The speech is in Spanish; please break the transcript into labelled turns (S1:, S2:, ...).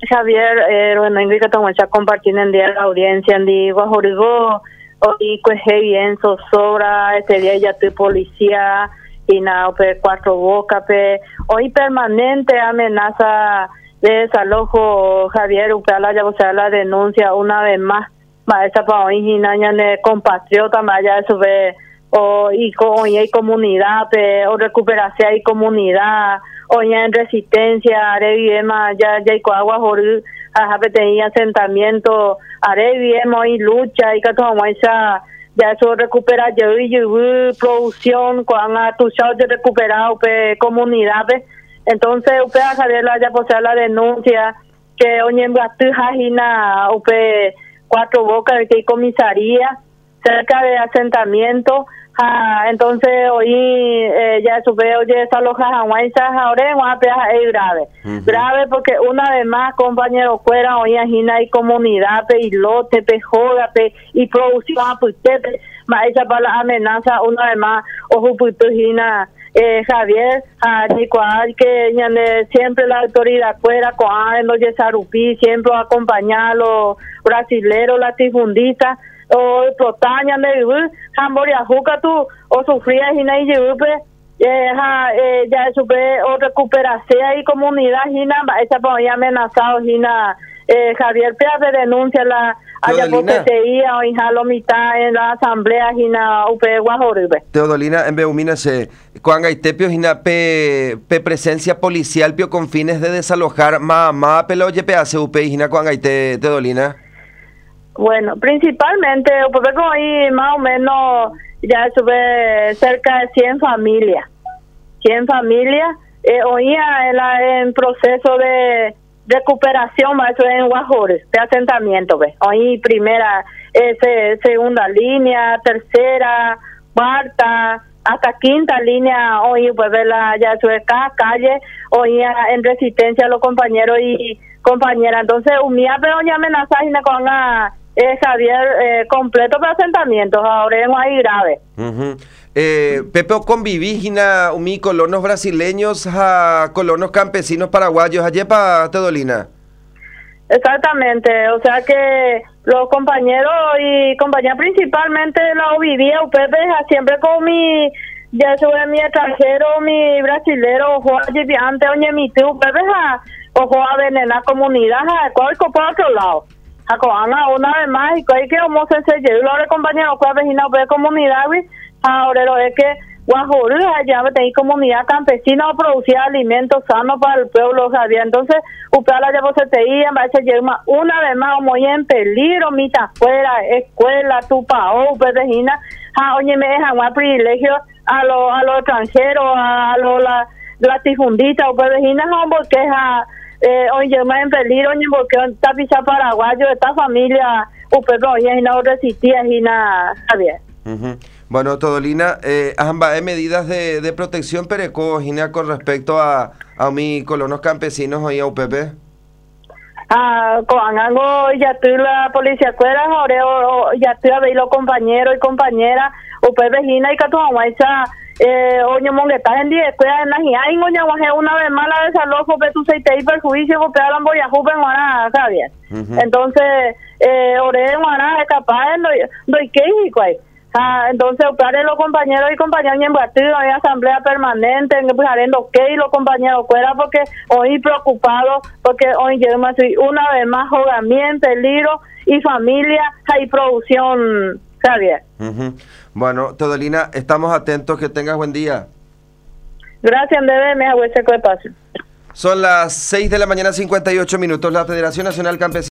S1: Javier, bueno, Ingrid, que mucha compartir en día la audiencia, en día, Guajorigo, y pues bien, sobra, este día ya estoy policía, y nada, pues 4 Bocas, hoy permanente amenaza de desalojo, Javier, upala ya, o sea, la denuncia una vez más, esa para hoy, y naña de compatriota, ya eso ve, y hay comunidad, o recuperación hay comunidad, o ya en resistencia, haré bien, ya hay agua, tenía asentamiento, haré bien, y lucha, y que todo esa, ya eso recupera, yo producción, cuando tu show de recuperar, comunidad, entonces, a Javier ya posee la denuncia, que hoy en Guatujajina, 4 Bocas, que hay comisaría, cerca de asentamiento, entonces hoy ya supe, oye, esa loja ahora es grave, grave porque una vez más, compañeros, fuera hoy hay comunidad, y lote, joda, y producción, esa para la amenaza, una vez más, ojo, Javier, que siempre la autoridad fuera con los Yesarupí, siempre acompañar a los brasileros, latifundistas, o protañan de vivir, Jamboria Juca tú, o sufría y no ya supe, o recuperación y comunidad, esa para amenazado, Javier Pérez denuncia la haya poseía o injalo mitad en la asamblea upe Guajoribe.
S2: Teodolina en Beumina se cuangaitepio pe presencia policial pio con fines de desalojar ma pelo ye hace upe hina cuangaite Teodolina.
S1: Bueno, principalmente porque ahí más o menos ya sube cerca de 100 familias. 100 familias hoy en proceso de recuperación, eso en Guajores, de asentamiento, hoy primera, segunda línea, tercera, cuarta, hasta quinta línea, hoy pues ya sube cada calle, hoy en resistencia los compañeros y compañeras, entonces unía pero ya amenaza y con Javier completo de asentamientos, ahora es muy grave.
S2: Pepe, convivís umi colonos brasileños a colonos campesinos paraguayos allí para Teodolina.
S1: Exactamente, o sea que los compañeros y compañeras principalmente la vivía Pepe siempre con ya sobre mi extranjero, mi brasilero, ojo antes oye mi tío Pepe ojo a venenar comunidad a cuál por otro lado. Una vez más y que como se llevó los compañeros con vecinos de comunidad, ahora es que Guajorú allá tenéis comunidad campesina o producía alimentos sanos para el pueblo, Javier. Entonces, Upala ya se te iba, se lleva una vez más muy en peligro, mitad fuera, escuela, tu pao, vecina, oye, me dejan más privilegio a los extranjeros, a los latifundistas o vecinas, porque oye, más en peligro, porque está pisando paraguayo, esta familia, oye, no resistía, Javier.
S2: Bueno, Teodolina, ambas medidas de protección pereco, con respecto a mi colonos campesinos hoy a UPP.
S1: Con algo ya estoy la policía fuera, ya estoy a ver los compañeros y compañeras, UPP, y que tu mamá esa oye, monguetas en 10 escuelas en la GIA, una vez más la desalojo, que tú se te perjuicio, porque hablan voy a jugar en Guaná, Javier. Entonces, ore en Guaná es capaz, no hay que ir, entonces, los compañeros y compañeras en partido, en asamblea permanente, en los compañeros fuera, porque hoy preocupado, porque hoy yo una vez más jugamiento, peligro y familia y producción, Javier.
S2: Bueno, Teodolina, estamos atentos, que tengas buen día.
S1: Gracias, me hago ese paso.
S2: Son las 6 de la mañana, 58 minutos. La Federación Nacional Campesina